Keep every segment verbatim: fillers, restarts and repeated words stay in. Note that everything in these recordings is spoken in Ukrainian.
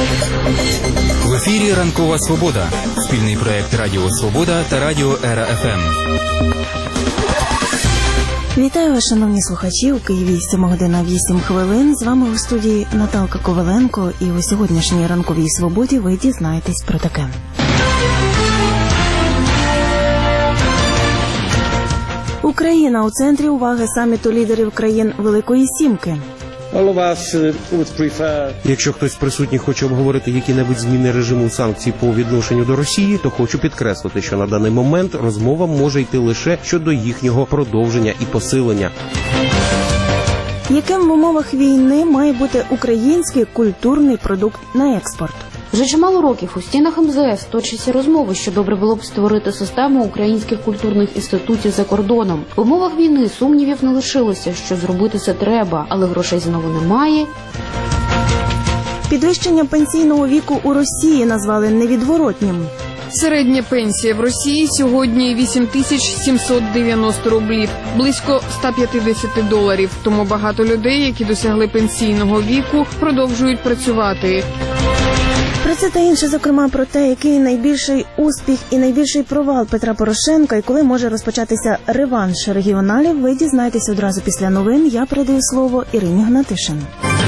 В ефірі «Ранкова Свобода» – спільний проєкт Радіо Свобода та Радіо Ера Еф Ем. Вітаю вас, шановні слухачі. У Києві сьома година вісім хвилин. З вами у студії Наталка Коваленко. І у сьогоднішній «Ранковій Свободі» ви дізнаєтесь про таке. Україна у центрі уваги саміту лідерів країн Великої Сімки. Якщо хтось з присутніх хоче обговорити які-небудь зміни режиму санкцій по відношенню до Росії, то хочу підкреслити, що на даний момент розмова може йти лише щодо їхнього продовження і посилення. Яким в умовах війни має бути український культурний продукт на експорт? Вже чимало років у стінах ем зе ес точаться розмови, що добре було б створити систему українських культурних інститутів за кордоном. В умовах війни сумнівів не лишилося, що зробити це треба, але грошей знову немає. Підвищення пенсійного віку у Росії назвали невідворотнім. Середня пенсія в Росії сьогодні вісім тисяч сімсот дев'яносто рублів, близько сто п'ятдесят доларів. Тому багато людей, які досягли пенсійного віку, продовжують працювати. Про це та інше, зокрема, про те, який найбільший успіх і найбільший провал Петра Порошенка і коли може розпочатися реванш регіоналів, ви дізнаєтесь одразу після новин. Я передаю слово Ірині Гнатишин.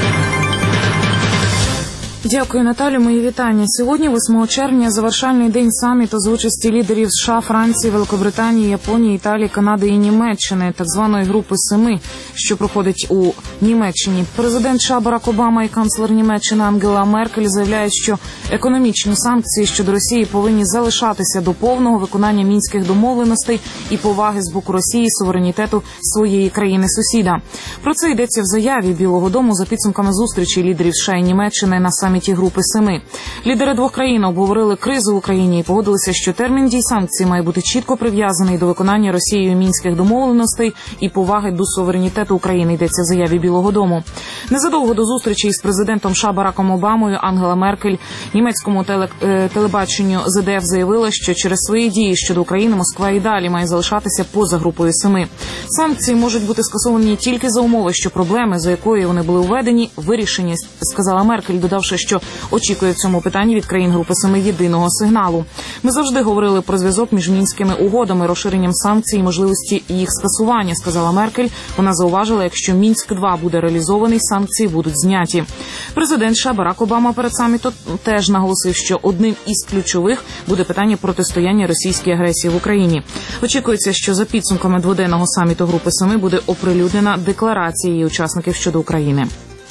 Дякую, Наталю. Мої вітання. Сьогодні, восьмого червня, завершальний день саміту з участі лідерів США, Франції, Великобританії, Японії, Італії, Канади і Німеччини, так званої групи семи, що проходить у Німеччині. Президент США Барак Обама і канцлер Німеччини Ангела Меркель заявляють, що економічні санкції щодо Росії повинні залишатися до повного виконання мінських домовленостей і поваги з боку Росії суверенітету своєї країни-сусіда. Про це йдеться в заяві Білого дому за підсумками зустрічі лідерів США і Німеччини на саміті групи семи. Лідери двох країн обговорили кризу в Україні і погодилися, що термін дій санкцій має бути чітко прив'язаний до виконання Росією мінських домовленостей і поваги до суверенітету України, йдеться в заяві Білого дому. Незадовго до зустрічі із президентом США Бараком Обамою Ангела Меркель німецькому теле, телебаченню зе де еф заявила, що через свої дії щодо України Москва і далі має залишатися поза групою семи. Санкції можуть бути скасовані тільки за умови, що проблеми, за якою вони були введені, вирішені, сказала Меркель, додавши, що очікує в цьому питанні від країн групи семи єдиного сигналу. Ми завжди говорили про зв'язок між мінськими угодами, розширенням санкцій і можливості їх скасування, сказала Меркель. Вона зауважила, якщо Мінськ два буде реалізований, санкції будуть зняті. Президент США Барак Обама перед самітом теж наголосив, що одним із ключових буде питання протистояння російській агресії в Україні. Очікується, що за підсумками дводенного саміту групи семи буде оприлюднена декларація її учасників щодо України.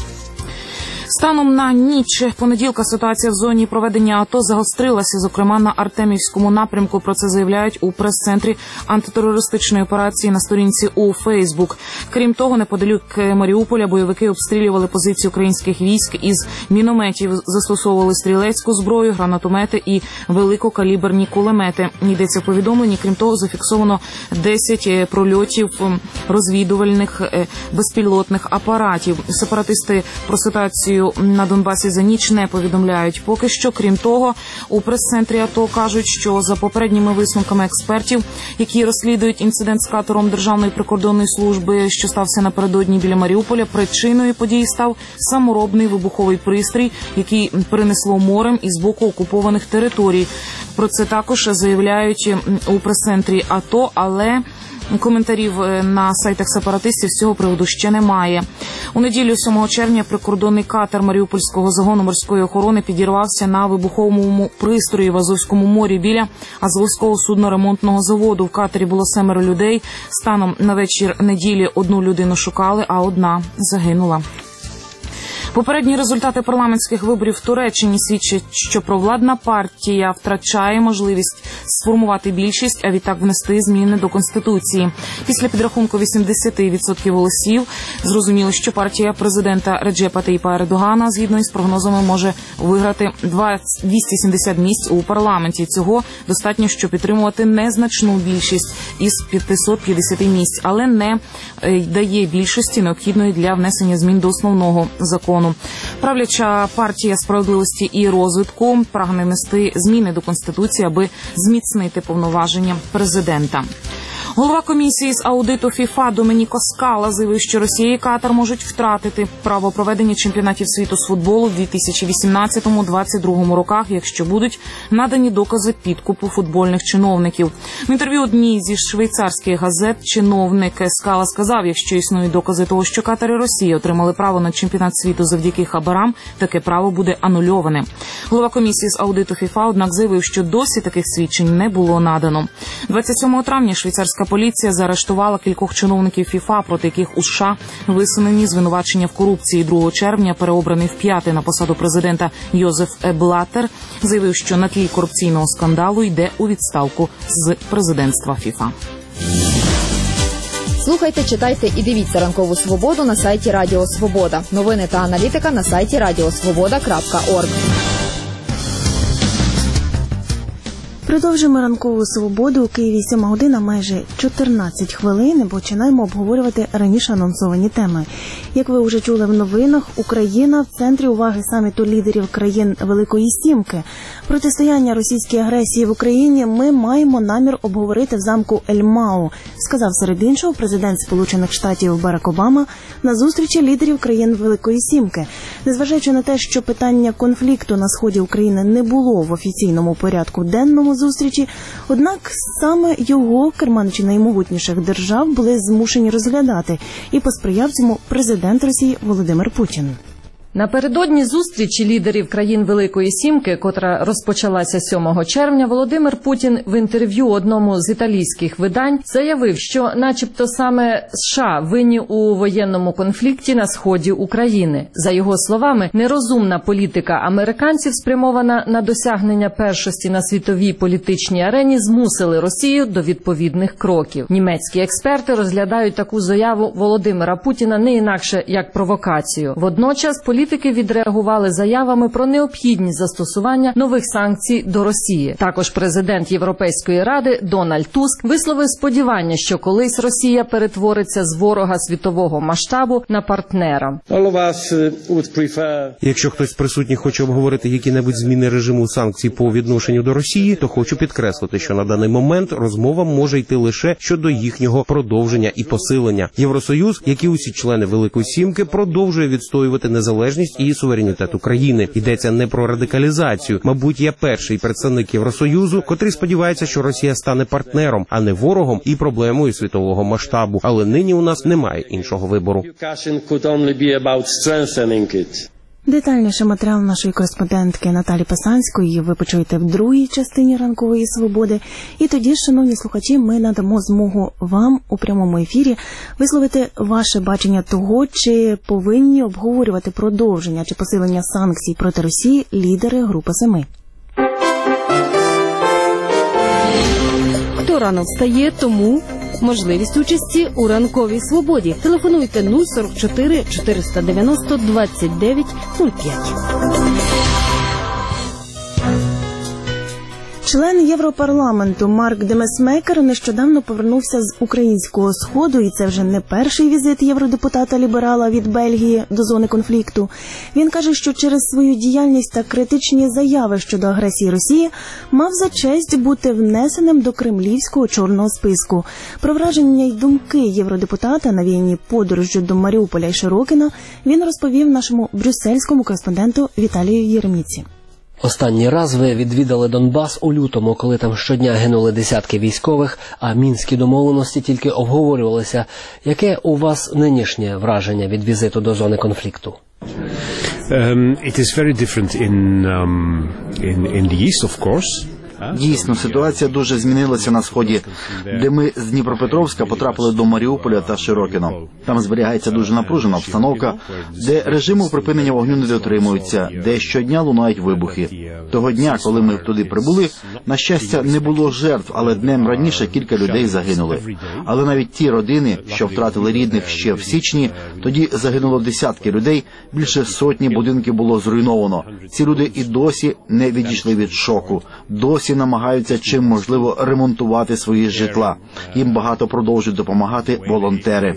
Станом на ніч понеділка ситуація в зоні проведення АТО загострилася, зокрема на Артемівському напрямку. Про це заявляють у прес-центрі антитерористичної операції на сторінці у Фейсбук. Крім того, неподалік Маріуполя бойовики обстрілювали позиції українських військ із мінометів, застосовували стрілецьку зброю, гранатомети і великокаліберні кулемети. Йдеться в повідомленні. Крім того, зафіксовано десять прольотів розвідувальних безпілотних апаратів. Сепаратисти про ситуацію на Донбасі за ніч не повідомляють поки що. Крім того, у прес-центрі АТО кажуть, що за попередніми висновками експертів, які розслідують інцидент з катером Державної прикордонної служби, що стався напередодні біля Маріуполя, причиною події став саморобний вибуховий пристрій, який перенесло морем із боку окупованих територій. Про це також заявляють у прес-центрі АТО, але коментарів на сайтах сепаратистів з цього приводу ще немає. У неділю сьомого червня прикордонний катер Маріупольського загону морської охорони підірвався на вибуховому пристрої в Азовському морі біля Азовського судноремонтного заводу. В катері було семеро людей. Станом на вечір неділі одну людину шукали, а одна загинула. Попередні результати парламентських виборів в Туреччині свідчать, що провладна партія втрачає можливість сформувати більшість, а відтак внести зміни до Конституції. Після підрахунку вісімдесят відсотків голосів зрозуміло, що партія президента Реджепа Таїпа Ердогана, згідно із прогнозами, може виграти двісті сімдесят місць у парламенті. Цього достатньо, щоб підтримувати незначну більшість із п'ятсот п'ятдесят місць, але не дає більшості, необхідної для внесення змін до основного закону. Правляча партія «Справедливості і розвитку» прагне внести зміни до Конституції, аби зміцнити повноваження президента. Голова комісії з аудиту ФІФА Домініко Скала заявив, що Росія і Катар можуть втратити право проведення чемпіонатів світу з футболу в дві тисячі вісімнадцятому - двадцять другому роках, якщо будуть надані докази підкупу футбольних чиновників. В інтерв'ю одній зі швейцарських газет чиновник Скала сказав, якщо існують докази того, що Катар і Росія отримали право на чемпіонат світу завдяки хабарам, таке право буде анульоване. Голова комісії з аудиту ФІФА, однак, заявив, що досі таких свідчень не було надано. двадцять сьомого травня швейцарська поліція заарештувала кількох чиновників ФІФА, проти яких у США висунені звинувачення в корупції. другого червня переобраний вп'яте на посаду президента Йозеф Блаттер заявив, що на тлі корупційного скандалу йде у відставку з президентства ФІФА. Слухайте, читайте і дивіться «Ранкову свободу» на сайті Радіо Свобода. Новини та аналітика на сайті радіосвобода крапка орг. Продовжуємо ранкову свободу. У Києві сьома година, майже чотирнадцять хвилин, і починаємо обговорювати раніше анонсовані теми. Як ви вже чули в новинах, Україна в центрі уваги саміту лідерів країн Великої Сімки. Протистояння російській агресії в Україні ми маємо намір обговорити в замку Ель-Мау, сказав серед іншого президент Сполучених Штатів Барак Обама на зустрічі лідерів країн Великої Сімки. Незважаючи на те, що питання конфлікту на сході України не було в офіційному порядку денному зустрічі, однак саме його керманичі наймогутніших держав були змушені розглядати, і посприяв цьому президент Росії Володимир Путін. Напередодні зустрічі лідерів країн Великої Сімки, котра розпочалася сьомого червня, Володимир Путін в інтерв'ю одному з італійських видань заявив, що начебто саме США винні у воєнному конфлікті на сході України. За його словами, нерозумна політика американців, спрямована на досягнення першості на світовій політичній арені, змусили Росію до відповідних кроків. Німецькі експерти розглядають таку заяву Володимира Путіна не інакше як провокацію. Водночас політики відреагували заявами про необхідність застосування нових санкцій до Росії. Також президент Європейської ради Дональд Туск висловив сподівання, що колись Росія перетвориться з ворога світового масштабу на партнера. Якщо хтось з присутніх хоче обговорити які-небудь зміни режиму санкцій по відношенню до Росії, то хочу підкреслити, що на даний момент розмова може йти лише щодо їхнього продовження і посилення. Євросоюз, як і усі члени Великої Сімки, продовжує відстоювати незалежність і суверенітет України. Йдеться не про радикалізацію. Мабуть, я перший представник Євросоюзу, котрий сподівається, що Росія стане партнером, а не ворогом і проблемою світового масштабу. Але нині у нас немає іншого вибору. Детальніше матеріал нашої кореспондентки Наталі Писанської ви почуєте в другій частині «Ранкової свободи». І тоді, шановні слухачі, ми надамо змогу вам у прямому ефірі висловити ваше бачення того, чи повинні обговорювати продовження чи посилення санкцій проти Росії лідери Групи Семи. Хто рано встає, тому можливість участі у «Ранковій свободі». Телефонуйте нуль сорок чотири чотириста дев'яносто двадцять дев'ять нуль п'ять. Член Європарламенту Марк Демесмекер нещодавно повернувся з українського сходу, і це вже не перший візит євродепутата-ліберала від Бельгії до зони конфлікту. Він каже, що через свою діяльність та критичні заяви щодо агресії Росії мав за честь бути внесеним до кремлівського чорного списку. Про враження й думки євродепутата, навіяні подорожжю до Маріуполя і Широкіна, він розповів нашому брюссельському кореспонденту Віталію Єреміці. Останній раз ви відвідали Донбас у лютому, коли там щодня гинули десятки військових, а мінські домовленості тільки обговорювалися. Яке у вас нинішнє враження від візиту до зони конфлікту? Um, it is very different in, um, in, in the east, of course. Дійсно, ситуація дуже змінилася на Сході, де ми з Дніпропетровська потрапили до Маріуполя та Широкіна. Там зберігається дуже напружена обстановка, де режиму припинення вогню не дотримуються, де щодня лунають вибухи. Того дня, коли ми туди прибули, на щастя, не було жертв, але днем раніше кілька людей загинули. Але навіть ті родини, що втратили рідних ще в січні, тоді загинуло десятки людей, більше сотні будинків було зруйновано. Ці люди і досі не відійшли від шоку, досі намагаються чим можливо ремонтувати свої житла. Їм багато продовжують допомагати волонтери.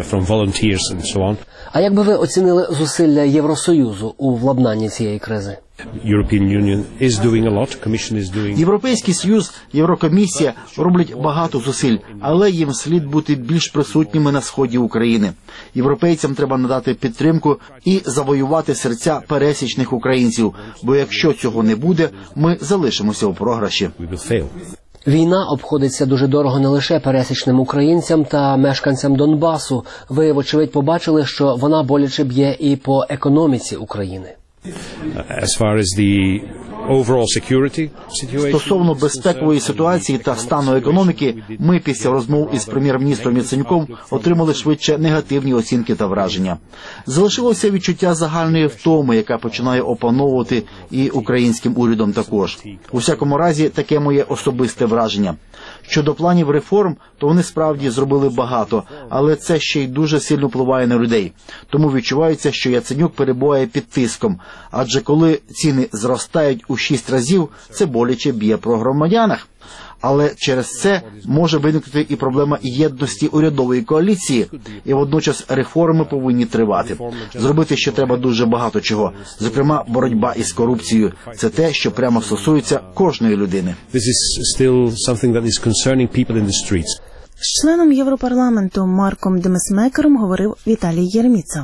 А як би ви оцінили зусилля Євросоюзу у владнанні цієї кризи? Європейський Союз, Єврокомісія роблять багато зусиль, але їм слід бути більш присутніми на сході України. Європейцям треба надати підтримку і завоювати серця пересічних українців, бо якщо цього не буде, ми залишимося у програші. Війна обходиться дуже дорого не лише пересічним українцям та мешканцям Донбасу. Ви, вочевидь, побачили, що вона боляче б'є і по економіці України. Стосовно безпекової ситуації та стану економіки, ми після розмов із прем'єр-міністром Яценюком отримали швидше негативні оцінки та враження. Залишилося відчуття загальної втоми, яка починає опановувати і українським урядом також. У всякому разі, таке моє особисте враження. Щодо планів реформ, то вони справді зробили багато, але це ще й дуже сильно впливає на людей. Тому відчувається, що Яценюк перебуває під тиском, адже коли ціни зростають у шість разів, це боляче б'є по громадянах. Але через це може виникнути і проблема єдності урядової коаліції, і водночас реформи повинні тривати. Зробити ще треба дуже багато чого. Зокрема, боротьба із корупцією – це те, що прямо стосується кожної людини. З членом Європарламенту Марком Демесмекером говорив Віталій Єреміца.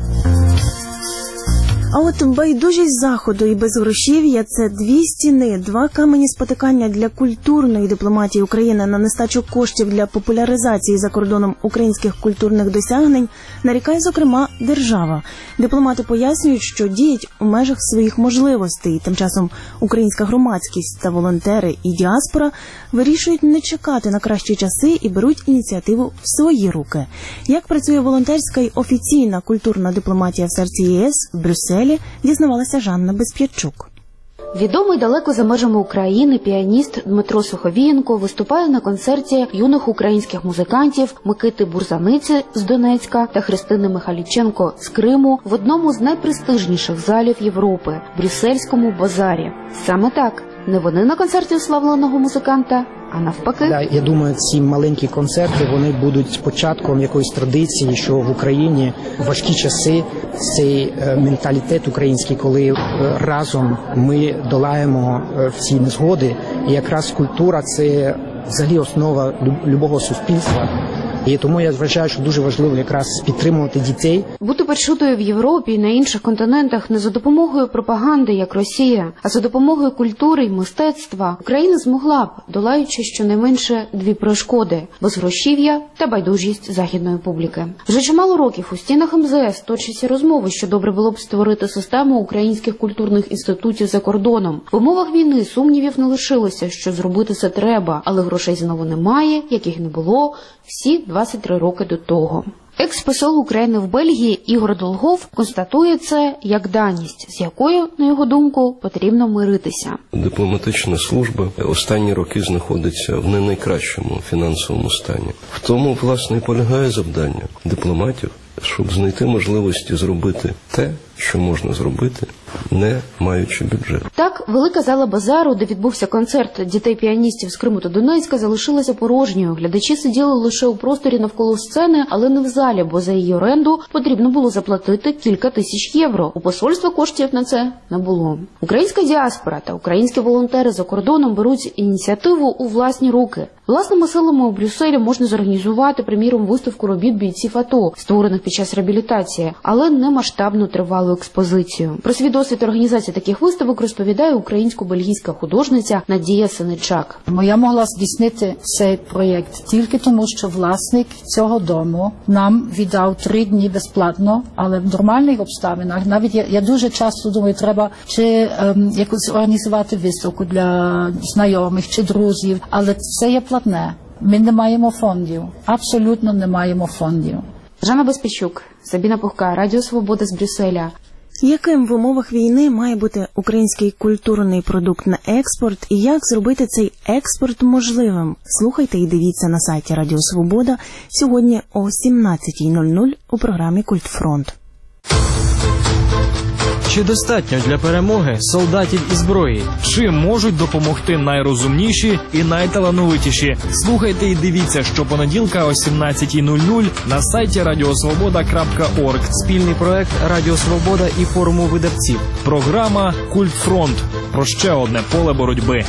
А от байдужість Заходу і безгрошів'я – це дві стіни, два камені спотикання для культурної дипломатії України на нестачу коштів для популяризації за кордоном українських культурних досягнень нарікає, зокрема, держава. Дипломати пояснюють, що діють у межах своїх можливостей. Тим часом українська громадськість та волонтери і діаспора вирішують не чекати на кращі часи і беруть ініціативу в свої руки. Як працює волонтерська й офіційна культурна дипломатія в серці ЄС в Брюсселі, дізнавалася Жанна Безп'ятчук. Відомий далеко за межами України піаніст Дмитро Суховієнко виступає на концерті юних українських музикантів Микити Бурзаниці з Донецька та Христини Михайліченко з Криму в одному з найпрестижніших залів Європи – Брюссельському базарі. Саме так, не вони на концерті уславленого музиканта, а навпаки. Да, я думаю, ці маленькі концерти, вони будуть початком якоїсь традиції, що в Україні в важкі часи цей е, менталітет український, коли е, разом ми долаємо е, всі незгоди. І якраз культура – це взагалі основа любого суспільства. І тому я вважаю, що дуже важливо якраз підтримувати дітей. Бути почутою в Європі і на інших континентах не за допомогою пропаганди, як Росія, а за допомогою культури й мистецтва Україна змогла б, долаючи щонайменше дві перешкоди – безгрошів'я та байдужість західної публіки. Вже чимало років у стінах ем зе ес точаться розмови, що добре було б створити систему українських культурних інститутів за кордоном. В умовах війни сумнівів не лишилося, що зробити це треба, але грошей знову немає, яких не було всі двадцять три роки до того. Екс-посол України в Бельгії Ігор Долгов констатує це як даність, з якою, на його думку, потрібно миритися. Дипломатична служба останні роки знаходиться в не найкращому фінансовому стані. В тому, власне, і полягає завдання дипломатів, щоб знайти можливості зробити те, що можна зробити, не маючи бюджету. Так, велика зала базару, де відбувся концерт дітей-піаністів з Криму та Донецька, залишилася порожньою. Глядачі сиділи лише у просторі навколо сцени, але не в залі, бо за її оренду потрібно було заплатити кілька тисяч євро. У посольства коштів на це не було. Українська діаспора та українські волонтери за кордоном беруть ініціативу у власні руки. Власними силами у Брюсселі можна зорганізувати, приміром, виставку робіт бійців АТО, створених під час реабілітації, але не масштабну тривалу експозицію. Про свій досвід організації таких виставок розповідає українсько-бельгійська художниця Надія Синичак. Я могла здійснити цей проєкт тільки тому, що власник цього дому нам віддав три дні безплатно, але в нормальних обставинах, навіть я, я дуже часто думаю, треба чи ем, якось організувати виставку для знайомих чи друзів, але це є платне. Ми не маємо фондів, абсолютно не маємо фондів. Жанна Безп'ятчук, Сабіна Пухка, Радіо Свобода з Брюсселя. Яким в умовах війни має бути український культурний продукт на експорт і як зробити цей експорт можливим? Слухайте і дивіться на сайті Радіо Свобода сьогодні о сімнадцятій нуль нуль у програмі «Культфронт». Чи достатньо для перемоги солдатів і зброї? Чим можуть допомогти найрозумніші і найталановитіші? Слухайте і дивіться щопонеділка о сімнадцятій нуль нуль на сайті радіосвобода крапка орг. Спільний проект Радіо Свобода і форуму видавців. Програма «Культфронт» про ще одне поле боротьби.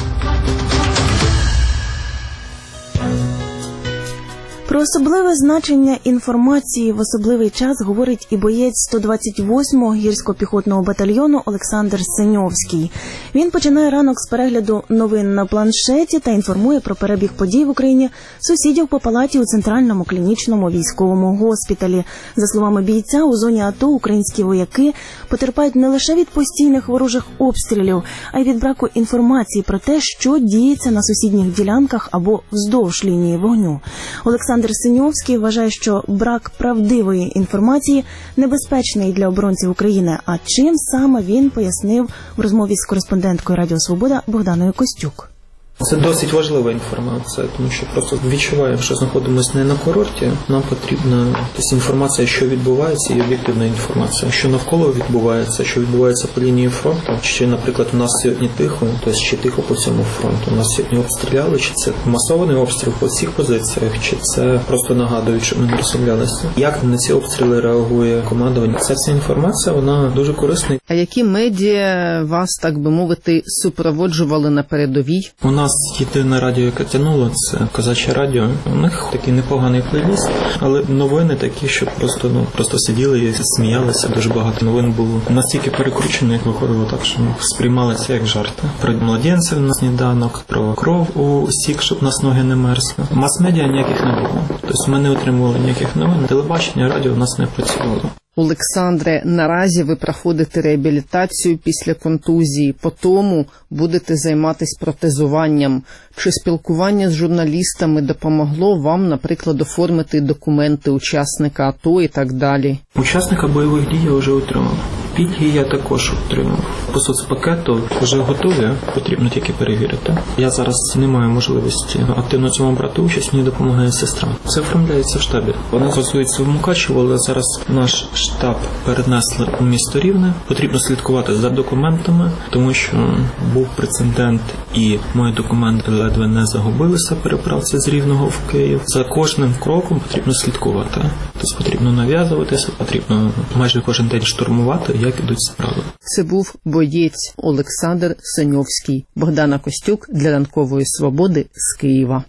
Про особливе значення інформації в особливий час говорить і боєць сто двадцять восьмого гірсько-піхотного батальйону Олександр Синьовський. Він починає ранок з перегляду новин на планшеті та інформує про перебіг подій в Україні сусідів по палаті у Центральному клінічному військовому госпіталі. За словами бійця, у зоні АТО українські вояки потерпають не лише від постійних ворожих обстрілів, а й від браку інформації про те, що діється на сусідніх ділянках або вздовж лінії вогню. Олександр Синьовський вважає, що брак правдивої інформації небезпечний для оборонців України. А чим саме він пояснив в розмові з кореспонденткою Радіо Свобода Богданою Костюк. Це досить важлива інформація, тому що просто відчуваємо, що знаходимося не на курорті. Нам потрібна інформація, що відбувається, і об'єктивна інформація, що навколо відбувається, що відбувається по лінії фронту. Чи, наприклад, у нас сьогодні тихо, тобто ще тихо по цьому фронту. У нас сьогодні обстріляли, чи це масований обстріл по всіх позиціях, чи це просто нагадують, що ми не розслаблялися. Як на ці обстріли реагує командування? Ця вся інформація, вона дуже корисна. А які медіа вас, так би мовити, супроводжували на передовій? У нас єдине радіо, яке тянуло, це Козаче радіо. У них такий непоганий плейліст, але новини такі, що просто ну просто сиділи і сміялися. Дуже багато новин було настільки перекручено, як виходило так, що сприймалися як жарти. Про младенців на сніданок, про кров у сік, щоб у нас ноги не мерзли. Мас-медіа ніяких не було. Тобто ми не отримували ніяких новин. Телебачення, радіо у нас не працювало. Олександре, наразі ви проходите реабілітацію після контузії, по тому будете займатися протезуванням. Чи спілкування з журналістами допомогло вам, наприклад, оформити документи учасника АТО і так далі? Учасника бойових дій я вже отримав. Пільги я також отримав. По соцпакету вже готові, потрібно тільки перевірити. Я зараз не маю можливості активно цьому брати участь, мені допомагає сестра. Це оформляється в штабі. Вона стосується в Мукачево, але зараз наш штаб перенесли у місто Рівне. Потрібно слідкувати за документами, тому що був прецедент і мої документи ледве не загубилися переправці з Рівного в Київ. За кожним кроком потрібно слідкувати. Тобто потрібно нав'язуватися, потрібно майже кожен день штурмувати, як ідуть справи. Це був боєць Олександр Синьовський. Богдана Костюк для Ранкової Свободи з Києва.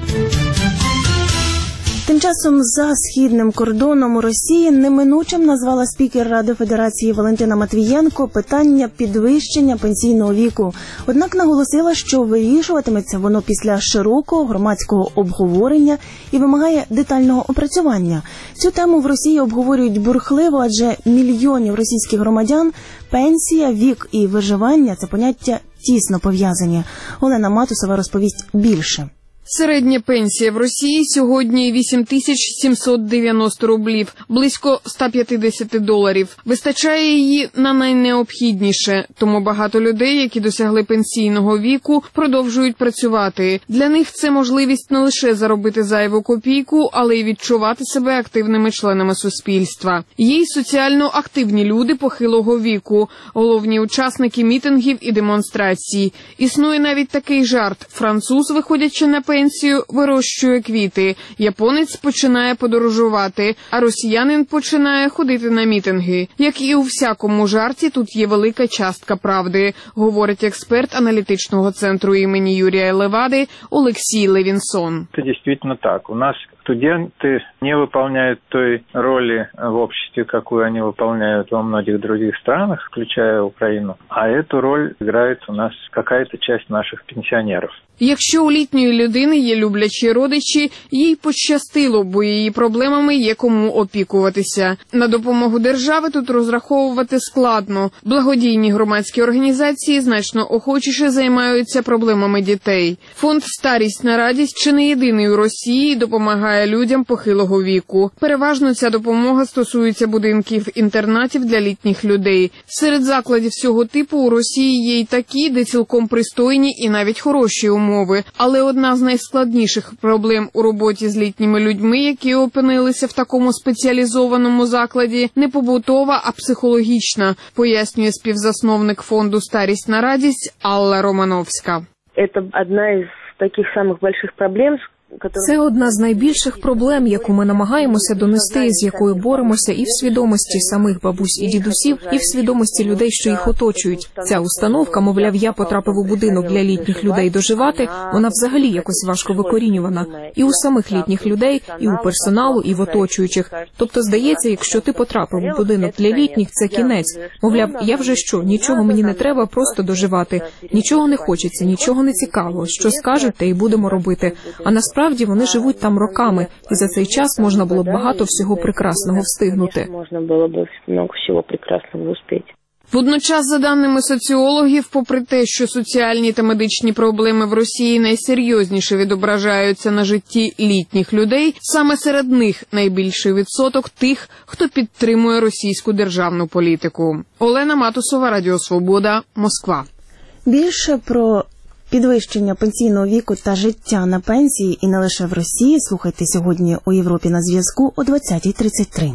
Тим часом за східним кордоном у Росії неминучим назвала спікер Ради Федерації Валентина Матвієнко питання підвищення пенсійного віку. Однак наголосила, що вирішуватиметься воно після широкого громадського обговорення і вимагає детального опрацювання. Цю тему в Росії обговорюють бурхливо, адже мільйонів російських громадян пенсія, вік і виживання – це поняття тісно пов'язані. Олена Матусова розповість більше. Середня пенсія в Росії сьогодні вісім тисяч сімсот дев'яносто рублів, близько сто п'ятдесят доларів. Вистачає її на найнеобхідніше, тому багато людей, які досягли пенсійного віку, продовжують працювати. Для них це можливість не лише заробити зайву копійку, але й відчувати себе активними членами суспільства. Є й соціально активні люди похилого віку, головні учасники мітингів і демонстрацій. Існує навіть такий жарт – француз, виходячи на пенсію, пенсію, вирощує квіти. Японець починає подорожувати, а росіянин починає ходити на мітинги. Як і у всякому жарті, тут є велика частка правди, говорить експерт аналітичного центру імені Юрія Левади Олексій Левінсон. Це дійсно так. У нас студенты не выполняют той роли в обществе, какую они выполняют во многих других странах, включая Украину. А эту роль играет у нас какая-то часть наших пенсионеров. Якщо у літньої людини є люблячі родичі, їй пощастило, бо її проблемами є кому опікуватися. На допомогу держави тут розраховувати складно. Благодійні громадські організації значно охочіше займаються проблемами дітей. Фонд «Старість на радість» чи не єдиний у Росії допомагає допомагає людям похилого віку. Переважно ця допомога стосується будинків-інтернатів для літніх людей. Серед закладів цього типу у Росії є й такі, де цілком пристойні і навіть хороші умови. Але одна з найскладніших проблем у роботі з літніми людьми, які опинилися в такому спеціалізованому закладі, не побутова, а психологічна, пояснює співзасновник фонду «Старість на радість» Алла Романовська. Це одна із таких самих великих проблем, Це одна з найбільших проблем, яку ми намагаємося донести, з якою боремося і в свідомості самих бабусь і дідусів, і в свідомості людей, що їх оточують. Ця установка, мовляв, я потрапив у будинок для літніх людей доживати, вона взагалі якось важко викорінювана. І у самих літніх людей, і у персоналу, і в оточуючих. Тобто, здається, якщо ти потрапив у будинок для літніх, це кінець. Мовляв, я вже що, нічого мені не треба, просто доживати. Нічого не хочеться, нічого не цікаво. Що скажуть, те й будемо робити. А насправді Насправді вони живуть там роками, і за цей час можна було б багато всього прекрасного встигнути. Можна було б багато всього прекрасного встигнути. Водночас, за даними соціологів, попри те, що соціальні та медичні проблеми в Росії найсерйозніше відображаються на житті літніх людей, саме серед них найбільший відсоток тих, хто підтримує російську державну політику. Олена Матусова, Радіо Свобода, Москва. Більше про підвищення пенсійного віку та життя на пенсії і не лише в Росії слухайте сьогодні у Європі на зв'язку о двадцятій тридцять три.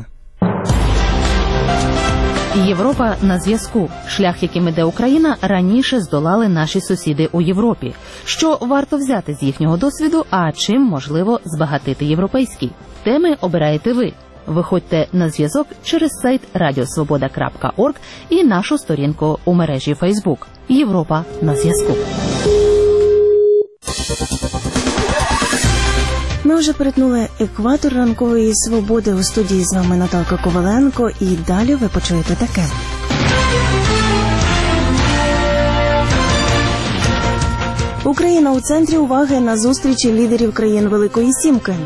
Європа на зв'язку. Шлях, яким іде Україна, раніше здолали наші сусіди у Європі. Що варто взяти з їхнього досвіду, а чим можливо збагатити європейський? Теми обираєте ви. Виходьте на зв'язок через сайт радіосвобода крапка орг і нашу сторінку у мережі Фейсбук. Європа на зв'язку. Ми вже перетнули екватор ранкової свободи. У студії з вами Наталка Коваленко. І далі ви почуєте таке. Україна у центрі уваги на зустрічі лідерів країн Великої Сімки.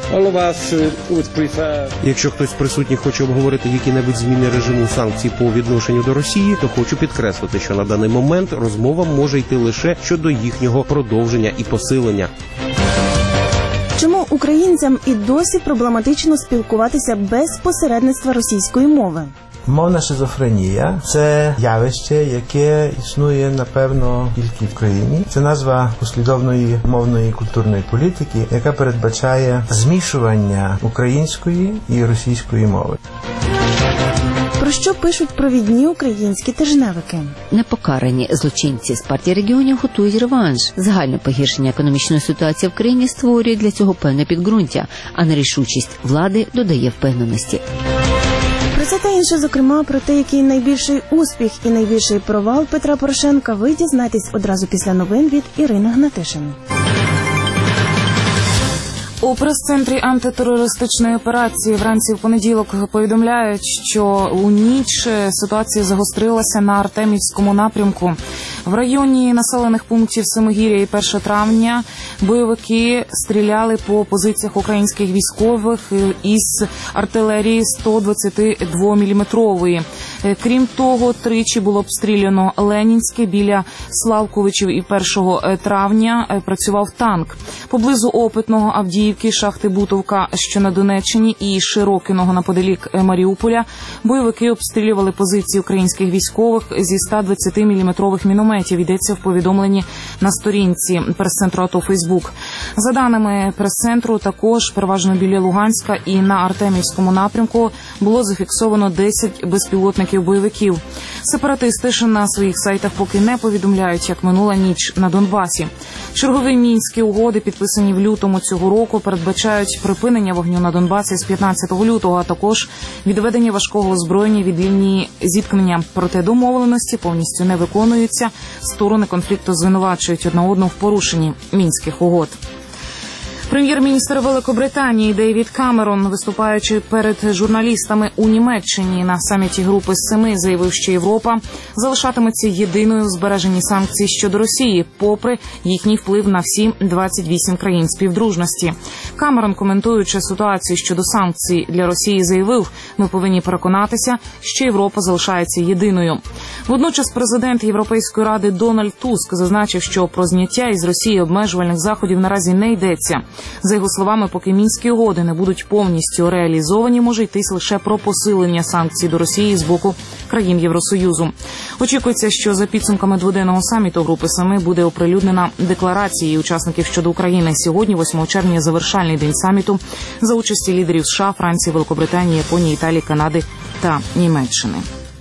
Якщо хтось з присутніх хоче обговорити які-небудь зміни режиму санкцій по відношенню до Росії, то хочу підкреслити, що на даний момент розмова може йти лише щодо їхнього продовження і посилення. Чому українцям і досі проблематично спілкуватися без посередництва російської мови? Мовна шизофренія – це явище, яке існує, напевно, тільки в країні. Це назва послідовної мовної культурної політики, яка передбачає змішування української і російської мови. Про що пишуть провідні українські тижневики? Непокарані злочинці з партії регіонів готують реванш. Загальне погіршення економічної ситуації в країні створює для цього певне підґрунтя, а нерішучість влади додає впевненості. Про це та інше, зокрема, про те, який найбільший успіх і найбільший провал Петра Порошенка, ви дізнаєтесь одразу після новин від Ірини Гнатишин. У прес-центрі антитерористичної операції вранці в понеділок повідомляють, що у ніч ситуація загострилася на Артемівському напрямку. В районі населених пунктів Семигір'я і перше травня бойовики стріляли по позиціях українських військових із артилерії сто двадцять два міліметрової. Крім того, тричі було обстріляно Ленінське, біля Славковичів, і першого травня працював танк. Поблизу Опитного, Авдіївки, шахти Бутовка, що на Донеччині, і Широкиного неподалік Маріуполя бойовики обстрілювали позиції українських військових зі ста двадцяти міліметрових мінометів, йдеться в повідомленні на сторінці прес-центру АТО Фейсбук. За даними прес-центру, також переважно біля Луганська і на Артемівському напрямку було зафіксовано десять безпілотників бойовиків. Сепаратисти ж на своїх сайтах поки не повідомляють, як минула ніч на Донбасі. Чергові мінські угоди, підписані в лютому цього року, передбачають припинення вогню на Донбасі з п'ятнадцятого лютого, а також відведення важкого озброєння від лінії зіткнення. Проте домовленості повністю не виконуються. Сторони конфлікту звинувачують одна одну в порушенні мінських угод. Прем'єр-міністр Великобританії Девід Камерон, виступаючи перед журналістами у Німеччині на саміті Групи Семи, заявив, що Європа залишатиметься єдиною в збереженні санкцій щодо Росії, попри їхній вплив на всі двадцять вісім країн співдружності. Камерон, коментуючи ситуацію щодо санкцій для Росії, заявив, ми повинні переконатися, що Європа залишається єдиною. Водночас президент Європейської ради Дональд Туск зазначив, що про зняття із Росії обмежувальних заходів наразі не йдеться. За його словами, поки мінські угоди не будуть повністю реалізовані, може йтись лише про посилення санкцій до Росії з боку країн Євросоюзу. Очікується, що за підсумками дводенного саміту Групи семи буде оприлюднена декларація її учасників щодо України. Сьогодні, восьмого червня, завершальний день саміту за участі лідерів США, Франції, Великобританії, Японії, Італії, Канади та Німеччини.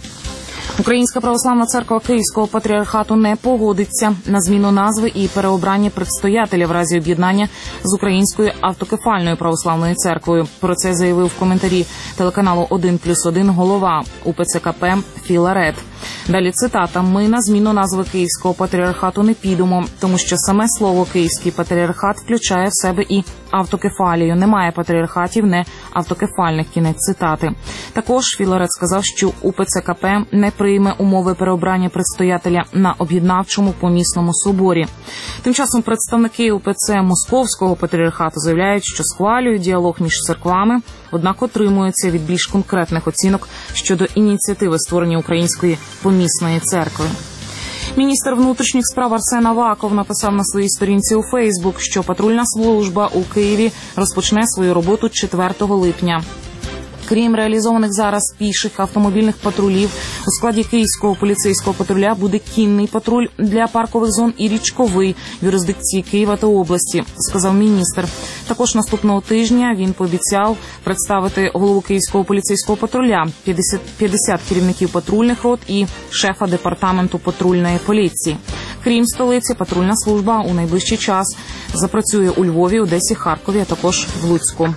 Українська православна церква Київського патріархату не погодиться на зміну назви і переобрання предстоятеля в разі об'єднання з Українською автокефальною православною церквою. Про це заявив в коментарі телеканалу один плюс один голова УПЦКП Філарет. Далі цитата: «Ми на зміну назви Київського патріархату не підемо, тому що саме слово Київський патріархат включає в себе і автокефалію. Немає патріархатів, не автокефальних». Кінець цитати. Також Філарет сказав, що УПЦКП не прийме умови переобрання предстоятеля на об'єднавчому помісному соборі. Тим часом представники УПЦ Московського патріархату заявляють, що схвалюють діалог між церквами, однак отримуються від більш конкретних оцінок щодо ініціативи створення Української помісної церкви. Міністр внутрішніх справ Арсен Аваков написав на своїй сторінці у Фейсбук, що патрульна служба у Києві розпочне свою роботу четвертого липня. Крім реалізованих зараз піших автомобільних патрулів, у складі Київського поліцейського патруля буде кінний патруль для паркових зон і річковий в юрисдикції Києва та області, сказав міністр. Також наступного тижня він пообіцяв представити голову Київського поліцейського патруля, п'ятдесят керівників патрульних рот і шефа департаменту патрульної поліції. Крім столиці, патрульна служба у найближчий час запрацює у Львові, Одесі, Харкові, а також в Луцьку.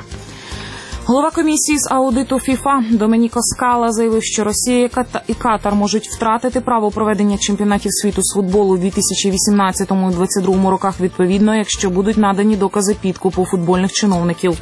Голова комісії з аудиту ФІФА Доменіко Скала заявив, що Росія і Катар можуть втратити право проведення чемпіонатів світу з футболу у дві тисячі вісімнадцятому і двадцять другому роках відповідно, якщо будуть надані докази підкупу футбольних чиновників.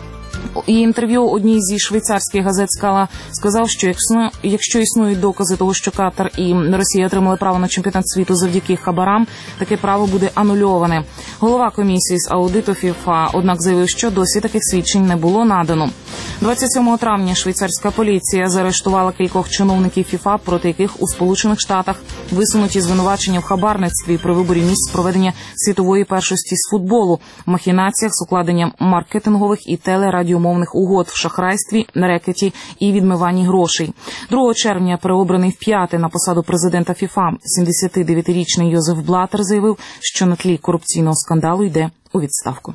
І інтерв'ю одній зі швейцарських газет Скала сказав, що якщо існують докази того, що Катар і Росія отримали право на чемпіонат світу завдяки хабарам, таке право буде анульоване. Голова комісії з аудиту ФІФА, однак, заявив, що досі таких свідчень не було надано. двадцять сьомого травня швейцарська поліція заарештувала кількох чиновників ФІФА, проти яких у Сполучених Штатах висунуті звинувачення в хабарництві при виборі місць проведення світової першості з футболу, махінаціях з укладенням маркетингових і телерадіомовних угод, в шахрайстві, рекеті і відмиванні грошей. другого червня переобраний вп'яте на посаду президента ФІФА сімдесятидев'ятирічний Йозеф Блатер заявив, що на тлі корупційного скандалу йде у відставку.